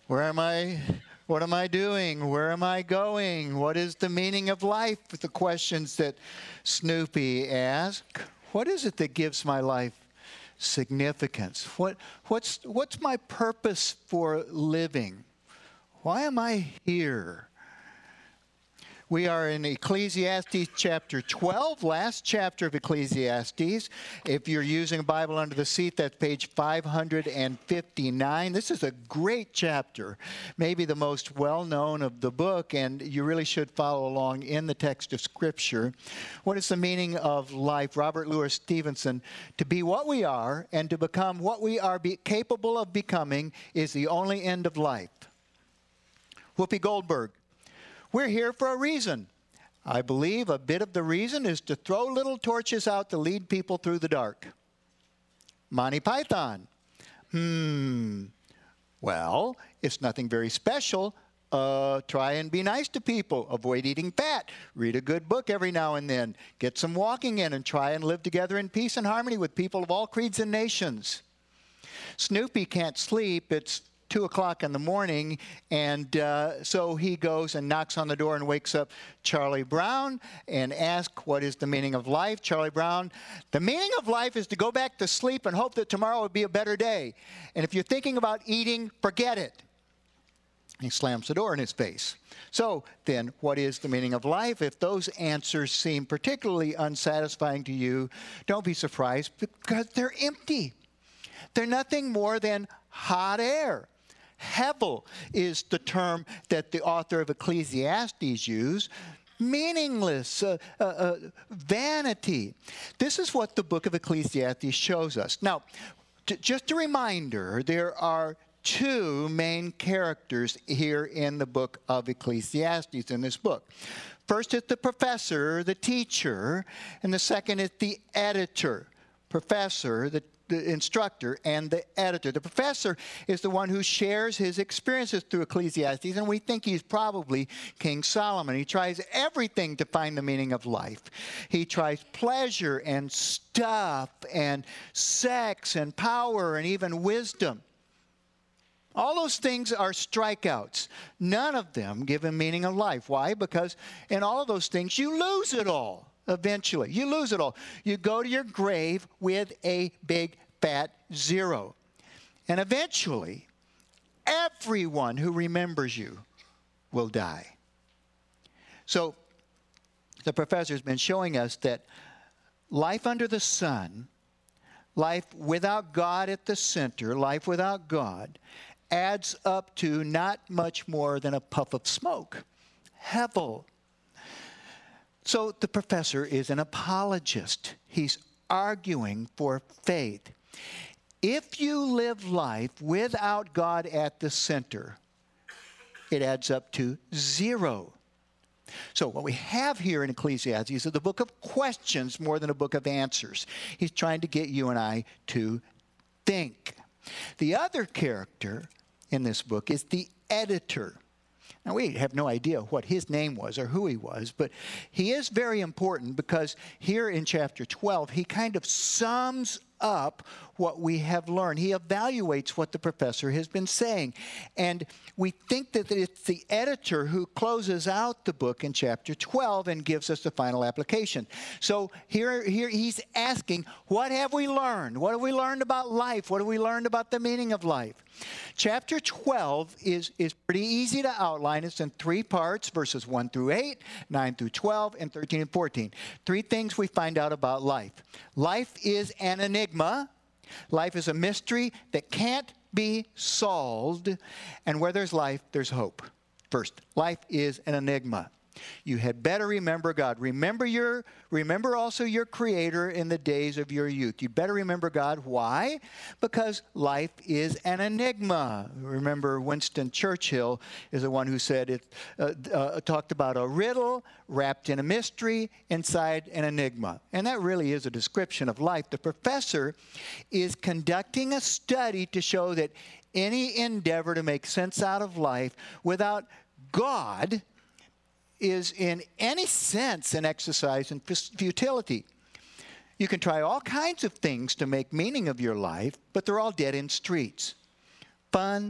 Where am I? What am I doing? Where am I going? What is the meaning of life? The questions that Snoopy asked. What is it that gives my life significance? What's my purpose for living? Why am I here? We are in Ecclesiastes chapter 12, last chapter of Ecclesiastes. If you're using a Bible under the seat, that's page 559. This is a great chapter, maybe the most well-known of the book, and you really should follow along in the text of Scripture. What is the meaning of life? Robert Louis Stevenson, to be what we are and to become what we are capable of becoming is the only end of life. Whoopi Goldberg, we're here for a reason. I believe a bit of the reason is to throw little torches out to lead people through the dark. Monty Python. Well, it's nothing very special. Try and be nice to people. Avoid eating fat. Read a good book every now and then. Get some walking in and try and live together in peace and harmony with people of all creeds and nations. Snoopy can't sleep. It's 2 o'clock in the morning, and so he goes and knocks on the door and wakes up Charlie Brown and asks, what is the meaning of life? Charlie Brown, the meaning of life is to go back to sleep and hope that tomorrow will be a better day. And if you're thinking about eating, forget it. He slams the door in his face. So then, what is the meaning of life? If those answers seem particularly unsatisfying to you, don't be surprised, because they're empty. They're nothing more than hot air. Hevel is the term that the author of Ecclesiastes used. Meaningless, vanity. This is what the book of Ecclesiastes shows us. Now, just a reminder, there are two main characters here in the book of Ecclesiastes, in this book. First is the professor, the teacher, and the second is the editor. Professor, the instructor, and the editor. The professor is the one who shares his experiences through Ecclesiastes, and we think he's probably King Solomon. He tries everything to find the meaning of life. He tries pleasure and stuff and sex and power and even wisdom. All those things are strikeouts. None of them give a meaning of life. Why? Because in all of those things, you lose it all. Eventually, you lose it all. You go to your grave with a big fat zero. And eventually, everyone who remembers you will die. So, the professor has been showing us that life under the sun, life without God at the center, life without God, adds up to not much more than a puff of smoke. Hevel. So the professor is an apologist. He's arguing for faith. If you live life without God at the center, it adds up to zero. So what we have here in Ecclesiastes is the book of questions more than a book of answers. He's trying to get you and I to think. The other character in this book is the editor. Now, we have no idea what his name was or who he was, but he is very important because here in chapter 12, he kind of sums up what we have learned. He evaluates what the professor has been saying. And we think that it's the editor who closes out the book in chapter 12 and gives us the final application. So here he's asking, what have we learned? What have we learned about life? What have we learned about the meaning of life? Chapter 12 is pretty easy to outline. It's in 3 parts, verses 1 through 8, 9 through 12, and 13 and 14. 3 things we find out about life. Life is an enigma. Life is a mystery that can't be solved. And where there's life, there's hope. First, life is an enigma. You had better remember God. Remember also your Creator in the days of your youth. You better remember God. Why? Because life is an enigma. Remember, Winston Churchill is the one who said it, talked about a riddle wrapped in a mystery inside an enigma. And that really is a description of life. The professor is conducting a study to show that any endeavor to make sense out of life without God is in any sense an exercise in futility. You can try all kinds of things to make meaning of your life, but they're all dead-end streets. Fun,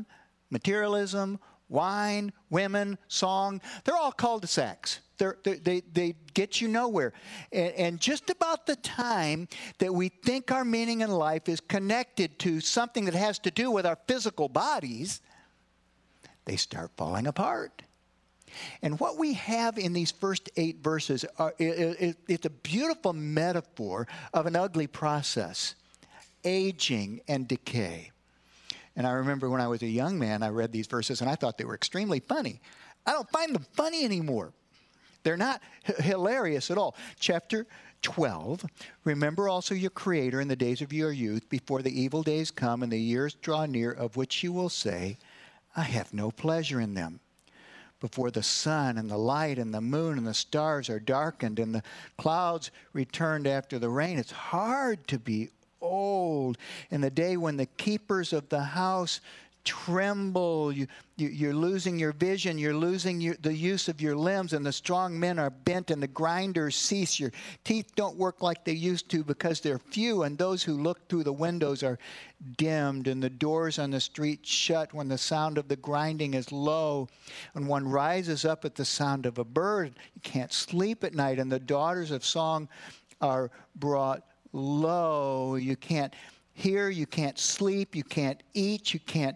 materialism, wine, women, song, they're all cul-de-sacs. They get you nowhere. And just about the time that we think our meaning in life is connected to something that has to do with our physical bodies, they start falling apart. And what we have in these first 8 verses, it's a beautiful metaphor of an ugly process, aging and decay. And I remember when I was a young man, I read these verses and I thought they were extremely funny. I don't find them funny anymore. They're not hilarious at all. Chapter 12, remember also your Creator in the days of your youth, before the evil days come and the years draw near, of which you will say, I have no pleasure in them. Before the sun and the light and the moon and the stars are darkened and the clouds returned after the rain. It's hard to be old in the day when the keepers of the house tremble. You're losing your vision. You're losing the use of your limbs, and the strong men are bent and the grinders cease. Your teeth don't work like they used to because they're few, and those who look through the windows are dimmed, and the doors on the street shut when the sound of the grinding is low. When one rises up at the sound of a bird, you can't sleep at night, and the daughters of song are brought low. You can't hear, you can't sleep, you can't eat, you can't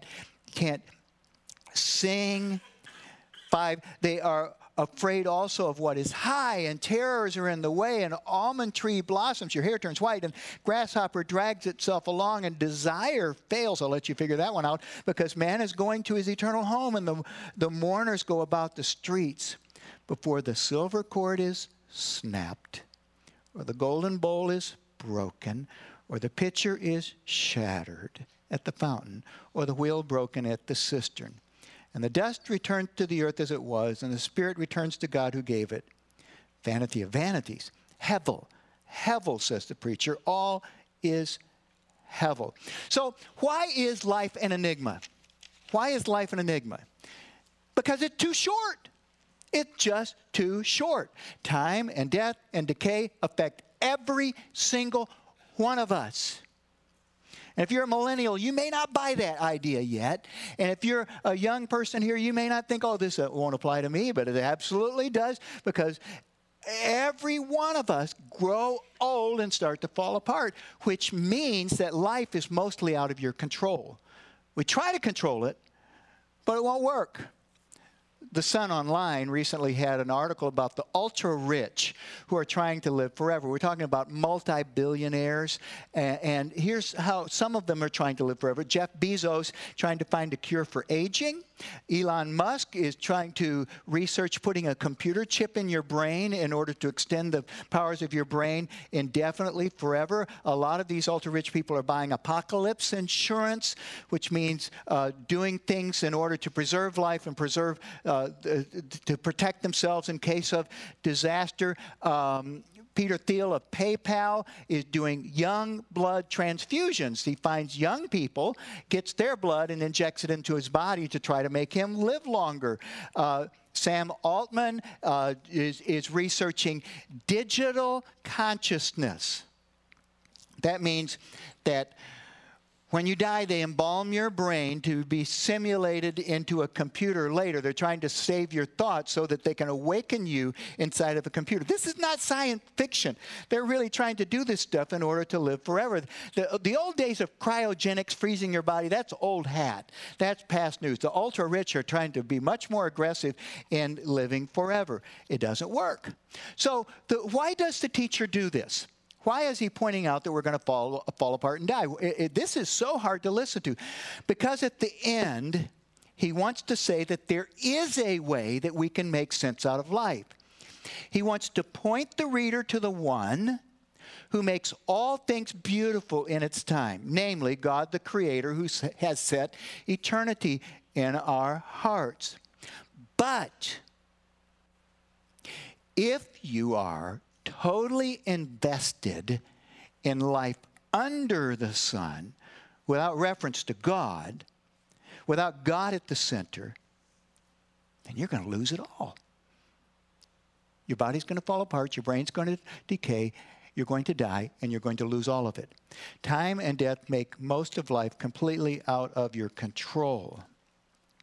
sing. 5, they are afraid also of what is high, and terrors are in the way, and almond tree blossoms, your hair turns white, and grasshopper drags itself along, and desire fails. I'll let you figure that one out, because man is going to his eternal home, and the mourners go about the streets. Before the silver cord is snapped, or the golden bowl is broken, or the pitcher is shattered at the fountain, or the wheel broken at the cistern. And the dust returns to the earth as it was, and the spirit returns to God who gave it. Vanity of vanities. Hevel. Hevel, says the preacher. All is hevel. So why is life an enigma? Why is life an enigma? Because it's too short. It's just too short. Time and death and decay affect every single one of us. And if you're a millennial, you may not buy that idea yet. And if you're a young person here, you may not think, oh, this won't apply to me, but it absolutely does, because every one of us grow old and start to fall apart, which means that life is mostly out of your control. We try to control it, but it won't work. The Sun Online recently had an article about the ultra-rich who are trying to live forever. We're talking about multi-billionaires, and here's how some of them are trying to live forever. Jeff Bezos trying to find a cure for aging. Elon Musk is trying to research putting a computer chip in your brain in order to extend the powers of your brain indefinitely, forever. A lot of these ultra-rich people are buying apocalypse insurance, which means doing things in order to preserve life and preserve to protect themselves in case of disaster. Peter Thiel of PayPal is doing young blood transfusions. He finds young people, gets their blood, and injects it into his body to try to make him live longer. Sam Altman is researching digital consciousness. That means that when you die, they embalm your brain to be simulated into a computer later. They're trying to save your thoughts so that they can awaken you inside of a computer. This is not science fiction. They're really trying to do this stuff in order to live forever. The old days of cryogenics, freezing your body, that's old hat. That's past news. The ultra-rich are trying to be much more aggressive in living forever. It doesn't work. So why does the teacher do this? Why is he pointing out that we're going to fall apart and die? This is so hard to listen to, because at the end, he wants to say that there is a way that we can make sense out of life. He wants to point the reader to the one who makes all things beautiful in its time, namely God the Creator, who has set eternity in our hearts. But if you are totally invested in life under the sun, without reference to God, without God at the center, then you're going to lose it all. Your body's going to fall apart, your brain's going to decay, you're going to die, and you're going to lose all of it. Time and death make most of life completely out of your control.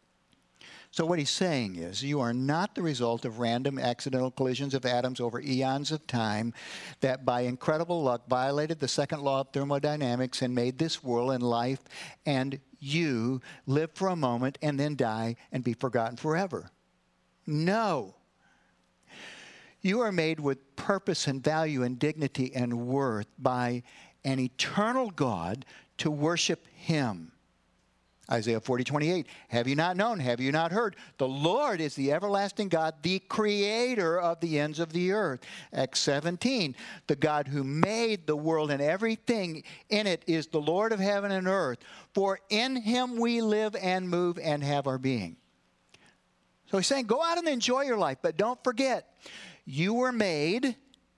So what he's saying is, you are not the result of random accidental collisions of atoms over eons of time that by incredible luck violated the second law of thermodynamics and made this world and life and you live for a moment and then die and be forgotten forever. No. You are made with purpose and value and dignity and worth by an eternal God to worship him. Isaiah 40:28, have you not known, have you not heard? The Lord is the everlasting God, the creator of the ends of the earth. Acts 17, the God who made the world and everything in it is the Lord of heaven and earth. For in him we live and move and have our being. So he's saying, go out and enjoy your life, but don't forget, you were made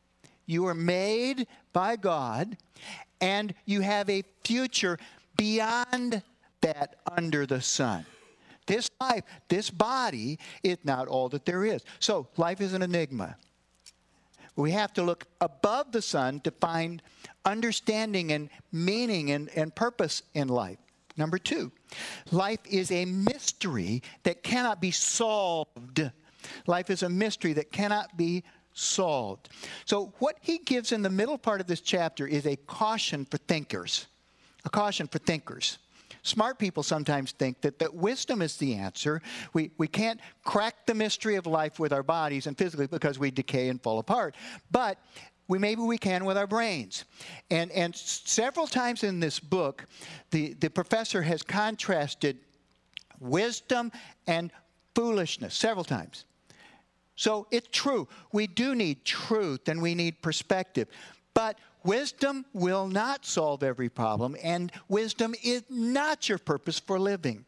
by God, and you have a future beyond that under the sun. This life, this body is not all that there is. So life is an enigma. We have to look above the sun to find understanding and meaning and purpose in life. Number two, life is a mystery that cannot be solved. Life is a mystery that cannot be solved. So what he gives in the middle part of this chapter is a caution for thinkers. A caution for thinkers. Smart people sometimes think that wisdom is the answer. We can't crack the mystery of life with our bodies and physically because we decay and fall apart. But maybe we can with our brains. And several times in this book, the professor has contrasted wisdom and foolishness several times. So it's true. We do need truth and we need perspective. But wisdom will not solve every problem, and wisdom is not your purpose for living.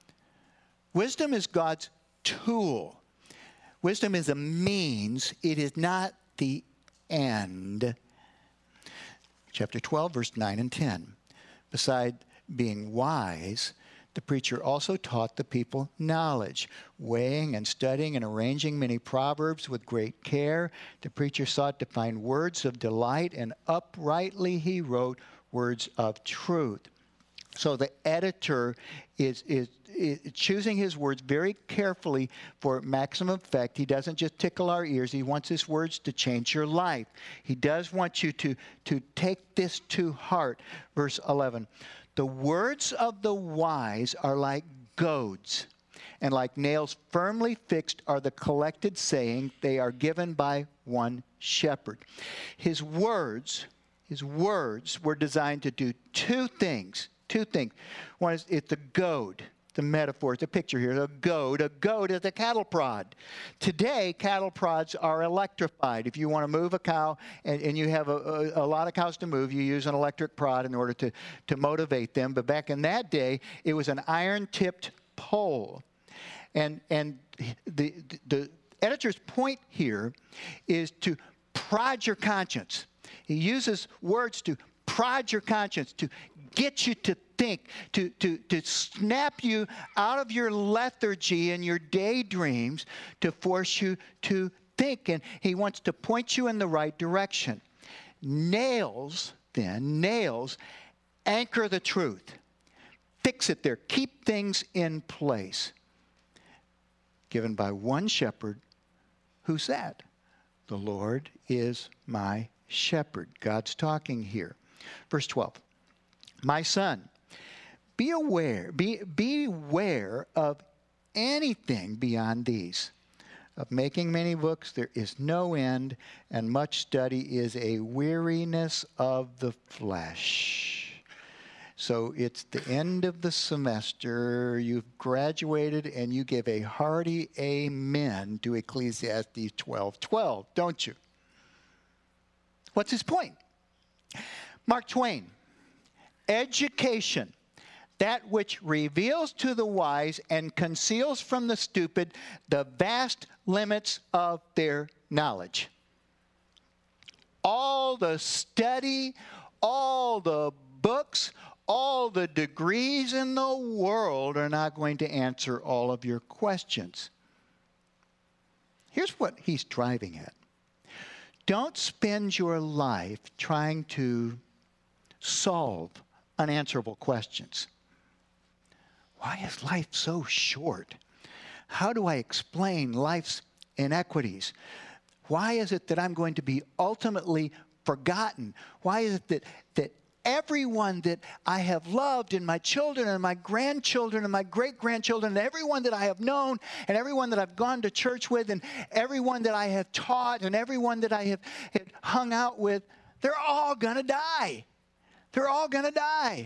Wisdom is God's tool. Wisdom is a means. It is not the end. Chapter 12, verse 9 and 10. Beside being wise, the preacher also taught the people knowledge, weighing and studying and arranging many proverbs with great care. The preacher sought to find words of delight, and uprightly he wrote words of truth. So the editor is choosing his words very carefully for maximum effect. He doesn't just tickle our ears. He wants his words to change your life. He does want you to take this to heart. Verse 11. The words of the wise are like goads, and like nails firmly fixed are the collected saying. They are given by one shepherd. His words were designed to do two things. One is it's a goad. The metaphor, the picture here, a goad. A goad is a cattle prod. Today, cattle prods are electrified. If you want to move a cow and you have a lot of cows to move, you use an electric prod in order to motivate them. But back in that day, it was an iron-tipped pole. And the editor's point here is to prod your conscience. He uses words to prod your conscience, to get you to think, to snap you out of your lethargy and your daydreams, to force you to think. And he wants to point you in the right direction. Nails anchor the truth. Fix it there. Keep things in place. Given by one shepherd. Who's that? The Lord is my shepherd. God's talking here. Verse 12. My son, beware of anything beyond these. Of making many books there is no end, and much study is a weariness of the flesh. So it's the end of the semester, you've graduated, and you give a hearty amen to Ecclesiastes 12:12, don't you? What's his point? Mark Twain. Education, that which reveals to the wise and conceals from the stupid the vast limits of their knowledge. All the study, all the books, all the degrees in the world are not going to answer all of your questions. Here's what he's driving at. Don't spend your life trying to solve unanswerable questions. Why is life so short? How do I explain life's inequities? Why is it that I'm going to be ultimately forgotten? Why is it that everyone that I have loved, and my children and my grandchildren and my great-grandchildren, and everyone that I have known, and everyone that I've gone to church with, and everyone that I have taught, and everyone that I have hung out with, they're all going to die. They're all going to die.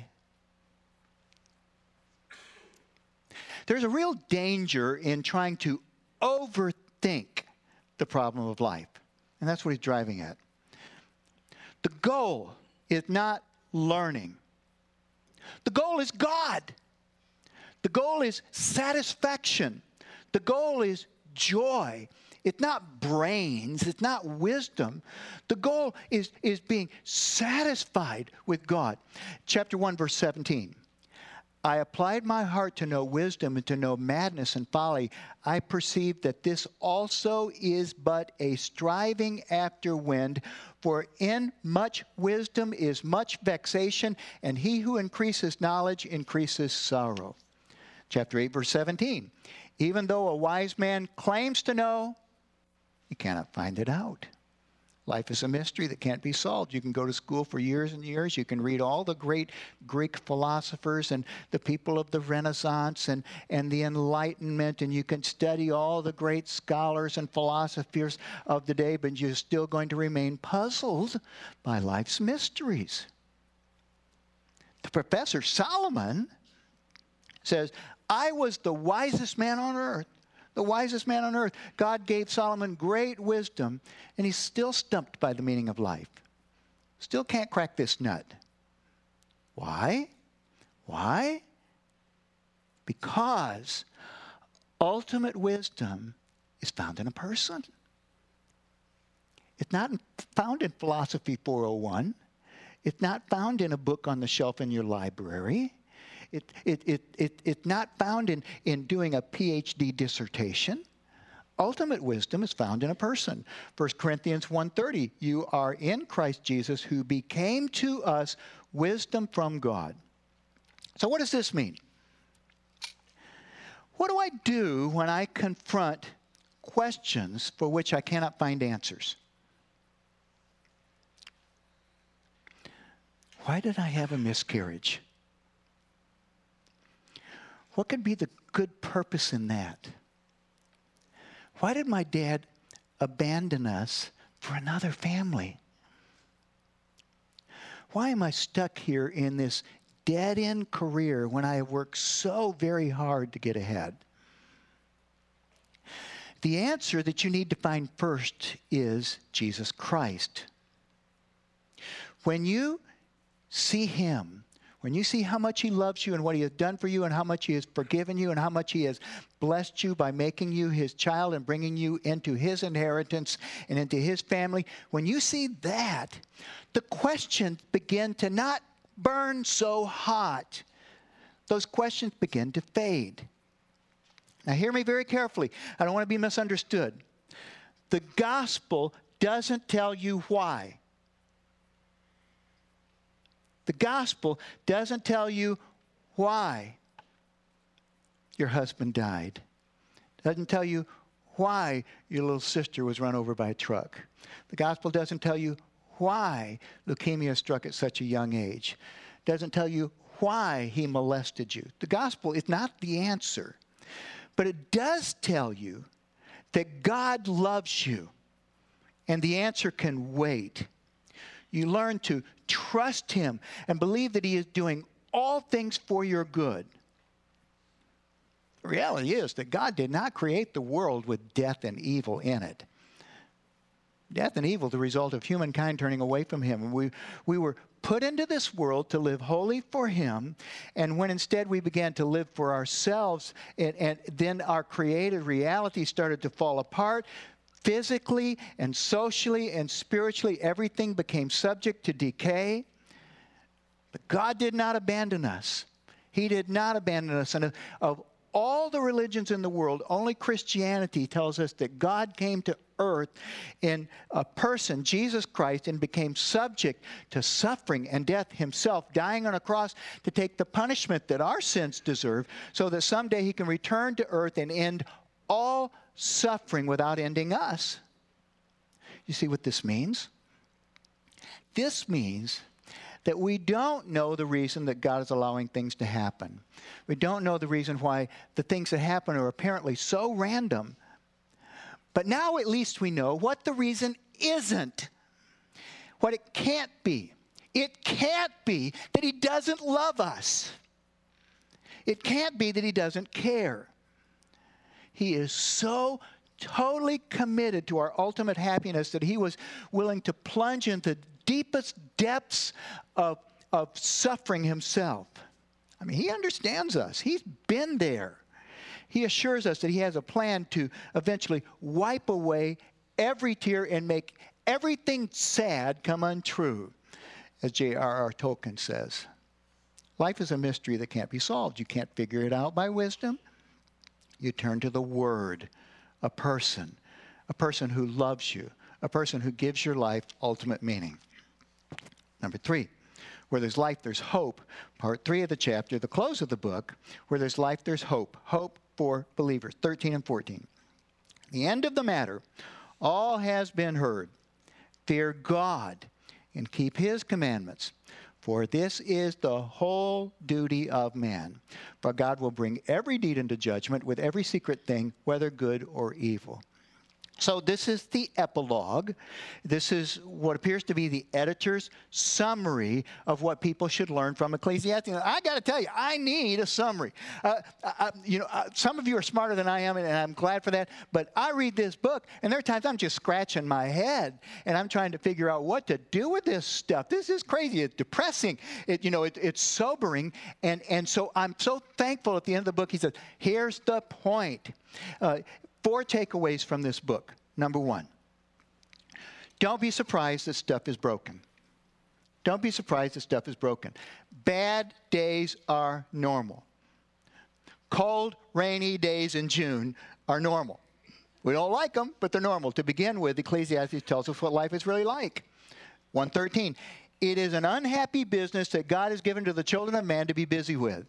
There's a real danger in trying to overthink the problem of life. And that's what he's driving at. The goal is not learning. The goal is God. The goal is satisfaction. The goal is joy. It's not brains. It's not wisdom. The goal is being satisfied with God. Chapter 1, verse 17. I applied my heart to know wisdom and to know madness and folly. I perceived that this also is but a striving after wind. For in much wisdom is much vexation, and he who increases knowledge increases sorrow. Chapter 8, verse 17. Even though a wise man claims to know, he cannot find it out. Life is a mystery that can't be solved. You can go to school for years and years. You can read all the great Greek philosophers and the people of the Renaissance and the Enlightenment, and you can study all the great scholars and philosophers of the day, but you're still going to remain puzzled by life's mysteries. The Professor Solomon says, I was the wisest man on earth. The wisest man on earth. God gave Solomon great wisdom, and he's still stumped by the meaning of life. Still can't crack this nut. Why? Why? Because ultimate wisdom is found in a person. It's not found in Philosophy 401. It's not found in a book on the shelf in your library. It's not found in doing a PhD dissertation. Ultimate wisdom is found in a person. 1 Corinthians 1:30, you are in Christ Jesus, who became to us wisdom from God. So what does this mean? What do I do when I confront questions for which I cannot find answers? Why did I have a miscarriage? What could be the good purpose in that? Why did my dad abandon us for another family? Why am I stuck here in this dead-end career when I have worked so very hard to get ahead? The answer that you need to find first is Jesus Christ. When you see him, when you see how much he loves you and what he has done for you and how much he has forgiven you and how much he has blessed you by making you his child and bringing you into his inheritance and into his family, when you see that, the questions begin to not burn so hot. Those questions begin to fade. Now hear me very carefully. I don't want to be misunderstood. The gospel doesn't tell you why. The gospel doesn't tell you why your husband died. It doesn't tell you why your little sister was run over by a truck. The gospel doesn't tell you why leukemia struck at such a young age. It doesn't tell you why he molested you. The gospel is not the answer. But it does tell you that God loves you. And the answer can wait. You learn to trust him and believe that he is doing all things for your good. The reality is that God did not create the world with death and evil in it. Death and evil, the result of humankind turning away from him. We were put into this world to live wholly for him, and when instead we began to live for ourselves, and then our created reality started to fall apart, physically and socially and spiritually, everything became subject to decay. But God did not abandon us. He did not abandon us. And of all the religions in the world, only Christianity tells us that God came to earth in a person, Jesus Christ, and became subject to suffering and death himself, dying on a cross to take the punishment that our sins deserve, so that someday he can return to earth and end all suffering without ending us. You see what this means? This means that we don't know the reason that God is allowing things to happen. We don't know the reason why the things that happen are apparently so random. But now at least we know what the reason isn't, what it can't be. It can't be that he doesn't love us. It can't be that he doesn't care. He is so totally committed to our ultimate happiness that he was willing to plunge into the deepest depths of suffering himself. I mean, he understands us. He's been there. He assures us that he has a plan to eventually wipe away every tear and make everything sad come untrue, as J.R.R. Tolkien says. Life is a mystery that can't be solved. You can't figure it out by wisdom. You turn to the Word, a person who loves you, a person who gives your life ultimate meaning. Number 3, where there's life, there's hope. Part 3 of the chapter, the close of the book, where there's life, there's hope. Hope for believers, 13 and 14. The end of the matter, all has been heard. Fear God and keep his commandments, for this is the whole duty of man. For God will bring every deed into judgment with every secret thing, whether good or evil. So this is the epilogue. This is what appears to be the editor's summary of what people should learn from Ecclesiastes. I got to tell you, I need a summary. Some of you are smarter than I am, and I'm glad for that. But I read this book, and there are times I'm just scratching my head, and I'm trying to figure out what to do with this stuff. This is crazy. It's depressing. It's sobering. And so I'm so thankful at the end of the book. He says, here's the point. 4 takeaways from this book. Number 1, don't be surprised that stuff is broken. Don't be surprised that stuff is broken. Bad days are normal. Cold, rainy days in June are normal. We don't like them, but they're normal. To begin with, Ecclesiastes tells us what life is really like. 1:13, it is an unhappy business that God has given to the children of man to be busy with.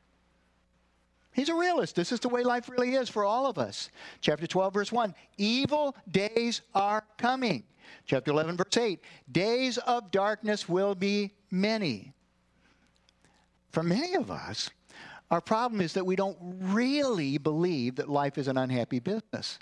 He's a realist. This is the way life really is for all of us. Chapter 12, verse 1, evil days are coming. Chapter 11, verse 8, days of darkness will be many. For many of us, our problem is that we don't really believe that life is an unhappy business.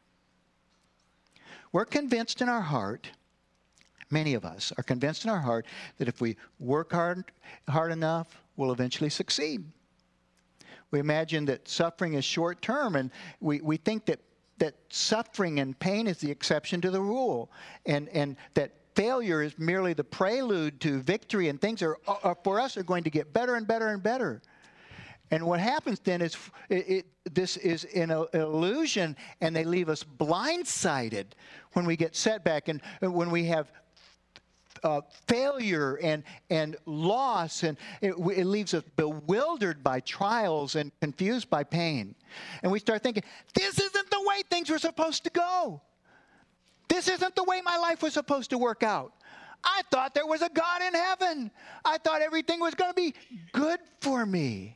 We're convinced in our heart, many of us are convinced in our heart, that if we work hard enough, we'll eventually succeed. We imagine that suffering is short term, and we think that suffering and pain is the exception to the rule, and that failure is merely the prelude to victory, and things are for us are going to get better and better and better. And what happens then is this is an illusion, and they leave us blindsided when we get setback and when we have failure and loss, and it leaves us bewildered by trials and confused by pain. And we start thinking, this isn't the way things were supposed to go. This isn't the way my life was supposed to work out. I thought there was a God in heaven. I thought everything was going to be good for me.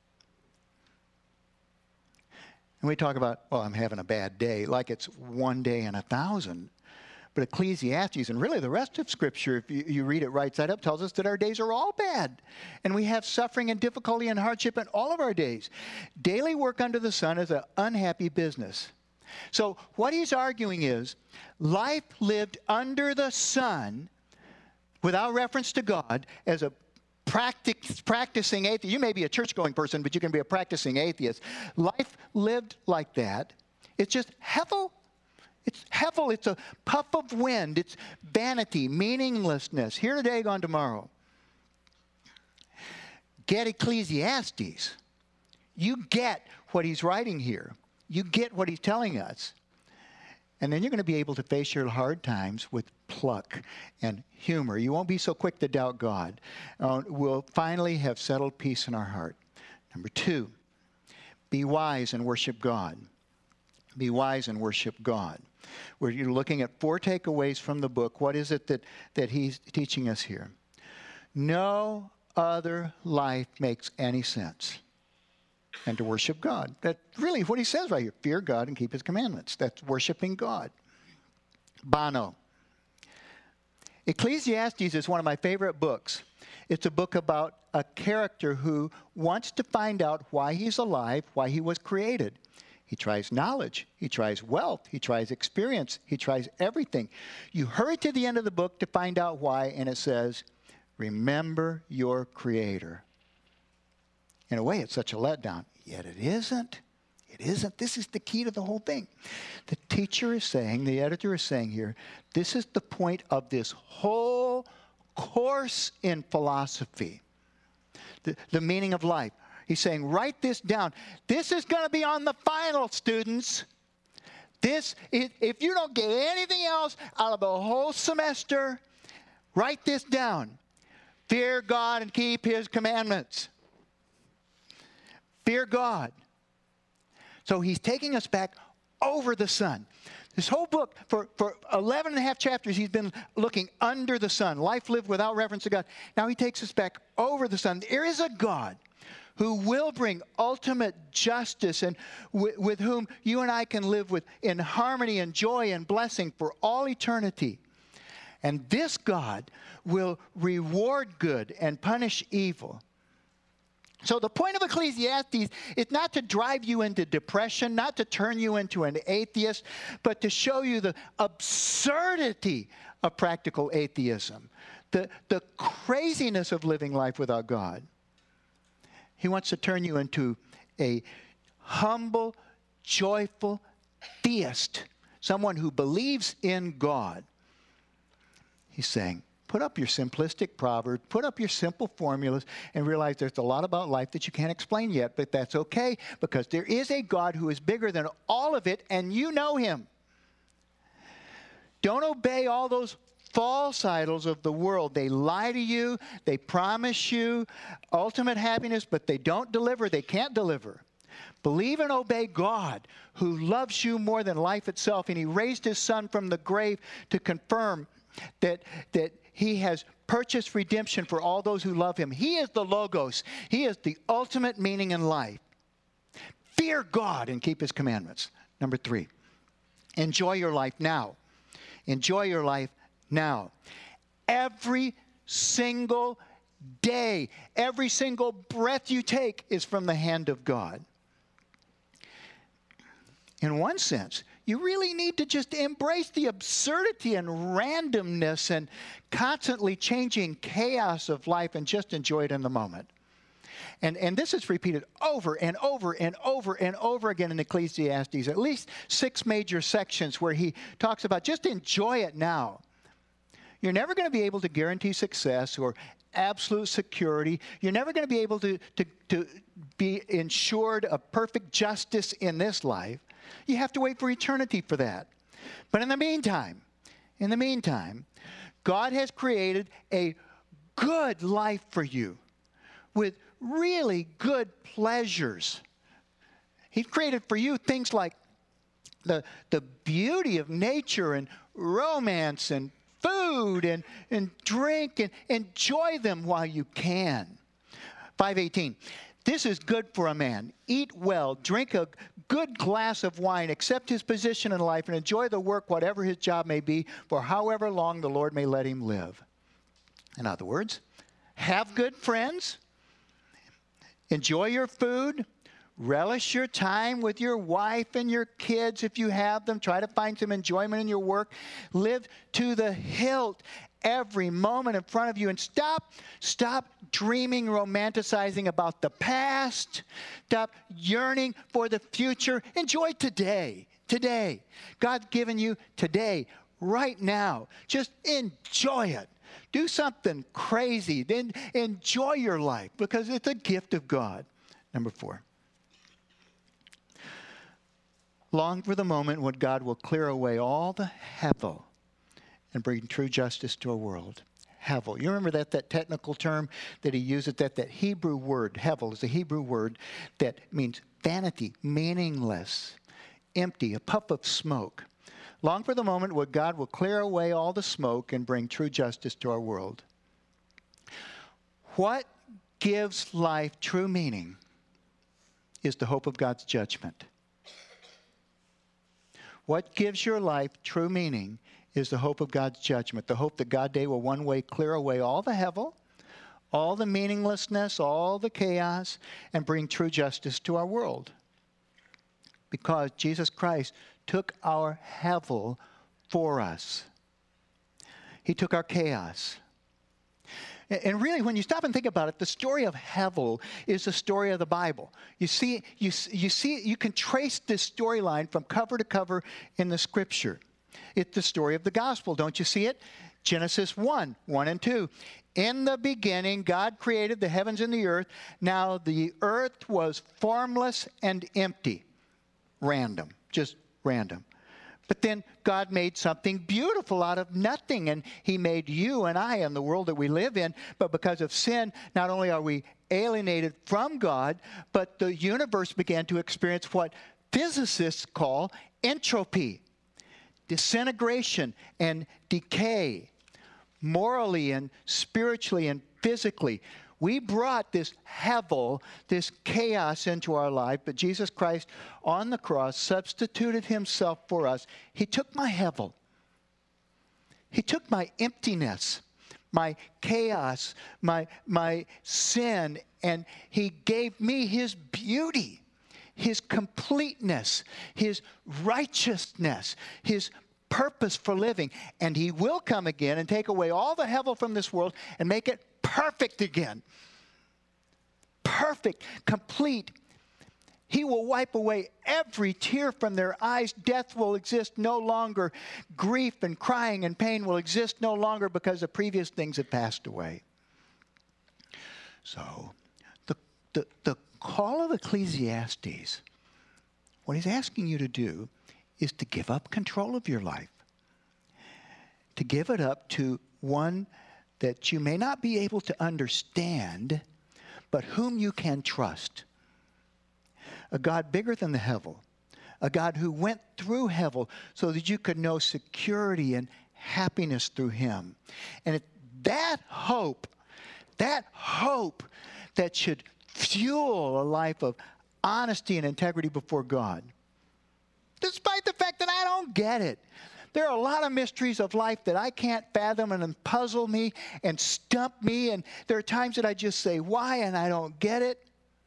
And we talk about, oh, I'm having a bad day, like it's one day in 1,000. But Ecclesiastes, and really the rest of Scripture, if you read it right side up, tells us that our days are all bad. And we have suffering and difficulty and hardship in all of our days. Daily work under the sun is an unhappy business. So what he's arguing is, life lived under the sun, without reference to God, as a practicing atheist. You may be a church-going person, but you can be a practicing atheist. Life lived like that. It's just hevel. It's hevel. It's a puff of wind. It's vanity, meaninglessness. Here today, gone tomorrow. Get Ecclesiastes. You get what he's writing here. You get what he's telling us. And then you're going to be able to face your hard times with pluck and humor. You won't be so quick to doubt God. We'll finally have settled peace in our heart. Number 2, be wise and worship God. Be wise and worship God. We're looking at 4 takeaways from the book. What is it that he's teaching us here? No other life makes any sense. and to worship God. That's really what he says right here. Fear God and keep his commandments. That's worshiping God. Bono. Ecclesiastes is one of my favorite books. It's a book about a character who wants to find out why he's alive, why he was created. He tries knowledge. He tries wealth. He tries experience. He tries everything. You hurry to the end of the book to find out why, and it says, remember your Creator. In a way, it's such a letdown. Yet it isn't. It isn't. This is the key to the whole thing. The teacher is saying, the editor is saying here, this is the point of this whole course in philosophy, the meaning of life. He's saying, write this down. This is going to be on the final, students. If you don't get anything else out of the whole semester, write this down. Fear God and keep his commandments. Fear God. So he's taking us back over the sun. This whole book, for 11 and a half chapters, he's been looking under the sun. Life lived without reference to God. Now he takes us back over the sun. There is a God who will bring ultimate justice and with whom you and I can live in harmony and joy and blessing for all eternity. And this God will reward good and punish evil. So the point of Ecclesiastes is not to drive you into depression, not to turn you into an atheist, but to show you the absurdity of practical atheism, the craziness of living life without God. He wants to turn you into a humble, joyful theist, someone who believes in God. He's saying, put up your simplistic proverbs, put up your simple formulas, and realize there's a lot about life that you can't explain yet, but that's okay, because there is a God who is bigger than all of it, and you know him. Don't obey all those false idols of the world. They lie to you. They promise you ultimate happiness, but they don't deliver. They can't deliver. Believe and obey God, who loves you more than life itself, and he raised his son from the grave to confirm that he has purchased redemption for all those who love him. He is the Logos. He is the ultimate meaning in life. Fear God and keep his commandments. Number 3, enjoy your life now. Enjoy your life now. Every single day, every single breath you take is from the hand of God. In one sense, you really need to just embrace the absurdity and randomness and constantly changing chaos of life and just enjoy it in the moment. And this is repeated over and over and over and over again in Ecclesiastes, at least 6 major sections where he talks about just enjoy it now. You're never going to be able to guarantee success or absolute security. You're never going to be able to be ensured of perfect justice in this life. You have to wait for eternity for that. But in the meantime, God has created a good life for you with really good pleasures. He's created for you things like the beauty of nature and romance and food and drink, and enjoy them while you can. 5:18. This is good for a man. Eat well, drink a good glass of wine, accept his position in life, and enjoy the work, whatever his job may be, for however long the Lord may let him live. In other words, have good friends, enjoy your food, relish your time with your wife and your kids if you have them. Try to find some enjoyment in your work. Live to the hilt every moment in front of you, and stop dreaming, romanticizing about the past. Stop yearning for the future. Enjoy today. Today. God's given you today, right now. Just enjoy it. Do something crazy. Then enjoy your life, because it's a gift of God. Number 4. Long for the moment when God will clear away all the hevel and bring true justice to a world. Hevel. You remember that technical term that he uses, that Hebrew word, hevel, is a Hebrew word that means vanity, meaningless, empty, a puff of smoke. Long for the moment when God will clear away all the smoke and bring true justice to our world. What gives life true meaning is the hope of God's judgment. What gives your life true meaning is the hope of God's judgment, the hope that God day will one way clear away all the hevel, all the meaninglessness, all the chaos, and bring true justice to our world. Because Jesus Christ took our hevel for us. He took our chaos. And really, when you stop and think about it, the story of hevel is the story of the Bible. You see, you can trace this storyline from cover to cover in the Scripture. It's the story of the gospel. Don't you see it? Genesis 1 and 2. In the beginning, God created the heavens and the earth. Now the earth was formless and empty. Random, just random. But then God made something beautiful out of nothing, and He made you and I and the world that we live in. But because of sin, not only are we alienated from God, but the universe began to experience what physicists call entropy, disintegration and decay, morally and spiritually and physically. We brought this hevel, this chaos into our life, but Jesus Christ on the cross substituted Himself for us. He took my hevel. He took my emptiness, my chaos, my sin, and He gave me His beauty, His completeness, His righteousness, His purpose for living. And He will come again and take away all the hevel from this world and make it perfect again. Perfect, complete. He will wipe away every tear from their eyes. Death will exist no longer. Grief and crying and pain will exist no longer because the previous things have passed away. So, the call of Ecclesiastes, what he's asking you to do is to give up control of your life. To give it up to one that you may not be able to understand, but whom you can trust. A God bigger than the hevel. A God who went through hevel so that you could know security and happiness through Him. And that hope that should fuel a life of honesty and integrity before God. Despite the fact that I don't get it. There are a lot of mysteries of life that I can't fathom and puzzle me and stump me. And there are times that I just say, why? And I don't get it.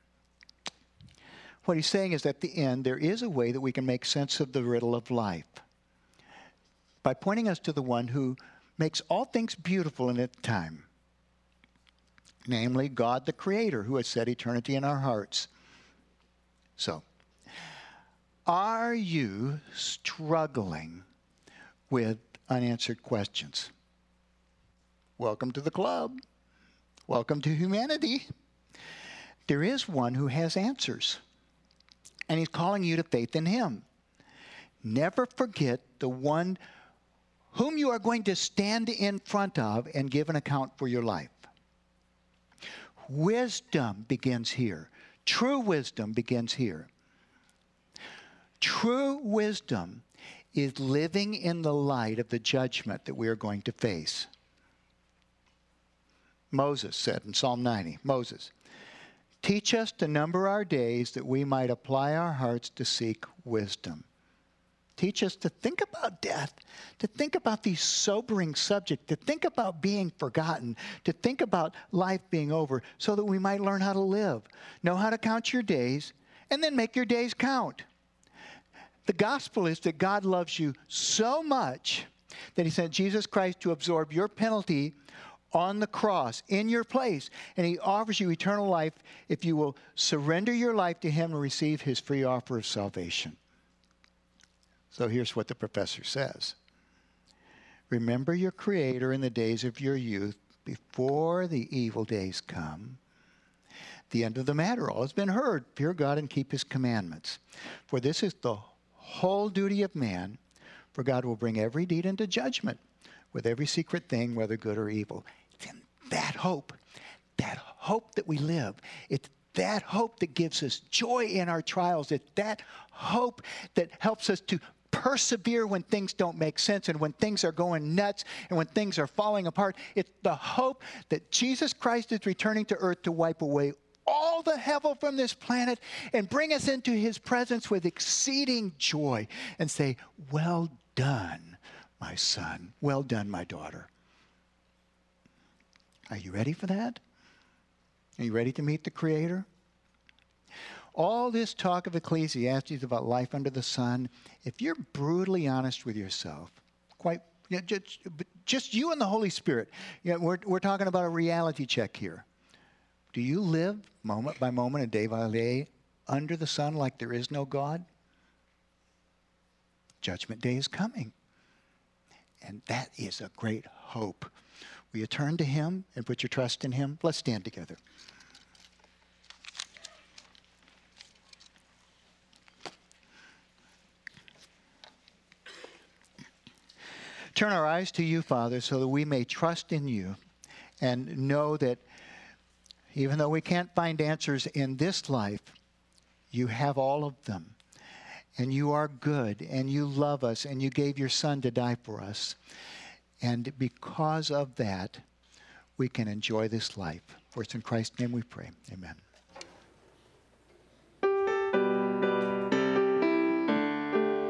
What he's saying is, at the end, there is a way that we can make sense of the riddle of life by pointing us to the one who makes all things beautiful in its time. Namely, God the Creator, who has set eternity in our hearts. So, are you struggling with unanswered questions? Welcome to the club. Welcome to humanity. There is one who has answers, and He's calling you to faith in Him. Never forget the one whom you are going to stand in front of and give an account for your life. Wisdom begins here. True wisdom begins here. True wisdom is living in the light of the judgment that we are going to face. Moses said in Psalm 90, Moses, teach us to number our days that we might apply our hearts to seek wisdom. Teach us to think about death, to think about these sobering subjects, to think about being forgotten, to think about life being over, so that we might learn how to live, know how to count your days, and then make your days count. The gospel is that God loves you so much that He sent Jesus Christ to absorb your penalty on the cross in your place. And He offers you eternal life if you will surrender your life to Him and receive His free offer of salvation. So here's what the professor says. Remember your Creator in the days of your youth before the evil days come. The end of the matter, all has been heard. Fear God and keep His commandments. For this is the whole duty of man, for God will bring every deed into judgment with every secret thing, whether good or evil. It's in that hope that we live. It's that hope that gives us joy in our trials. It's that hope that helps us to persevere when things don't make sense and when things are going nuts and when things are falling apart. It's the hope that Jesus Christ is returning to earth to wipe away all all the hevel from this planet and bring us into his presence with exceeding joy and say, well done, my son. Well done, my daughter. Are you ready for that? Are you ready to meet the Creator? All this talk of Ecclesiastes about life under the sun, if you're brutally honest with yourself, just you and the Holy Spirit, we're talking about a reality check here. Do you live moment by moment and day by day under the sun like there is no God? Judgment Day is coming. And that is a great hope. Will you turn to him and put your trust in him? Let's stand together. Turn our eyes to you, Father, so that we may trust in you and know that even though we can't find answers in this life, you have all of them. And you are good, and you love us, and you gave your Son to die for us. And because of that, we can enjoy this life. For it's in Christ's name we pray. Amen.